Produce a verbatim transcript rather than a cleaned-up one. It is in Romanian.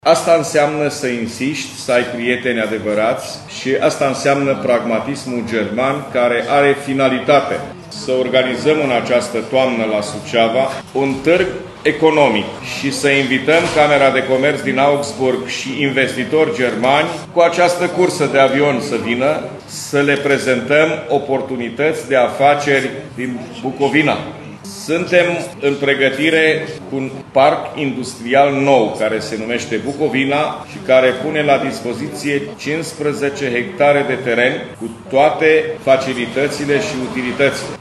Asta înseamnă să insiști, să ai prieteni adevărați și asta înseamnă pragmatismul german, care are finalitate să organizăm în această toamnă la Suceava un târg economic și să invităm Camera de Comerț din Augsburg și investitori germani cu această cursă de avion să vină, să le prezentăm oportunități de afaceri din Bucovina. Suntem în pregătire cu un parc industrial nou care se numește Bucovina și care pune la dispoziție cincisprezece hectare de teren cu toate facilitățile și utilitățile.